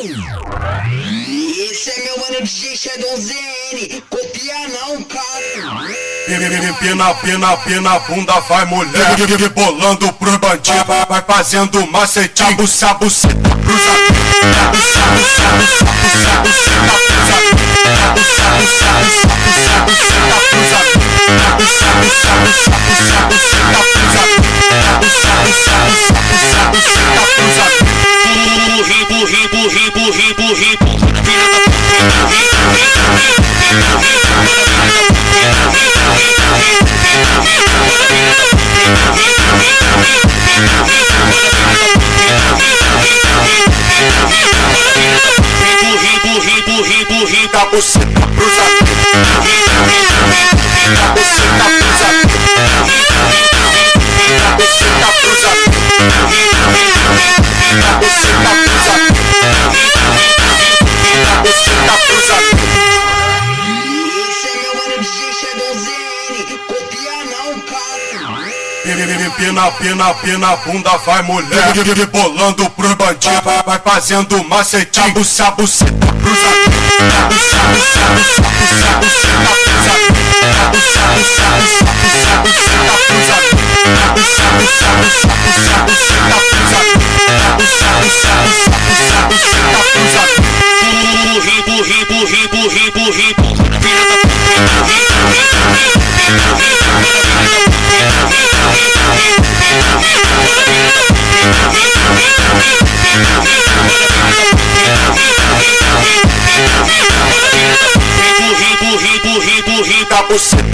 Esse é meu mano DJ Shadow ZN, copia não, cara. Pina, bunda vai mulher, bolando pro bandido, vai fazendo macetinho, buceta cruza, da buceta cruza, da buceta cruza, da buceta cruza, da buceta cruza, da buceta cruza. Esse é meu mano DJ Shadow ZN, copia não, cara. Pina, bunda vai mulher, bolando pro bandido, vai fazendo macetinho, buceta cruza, da buceta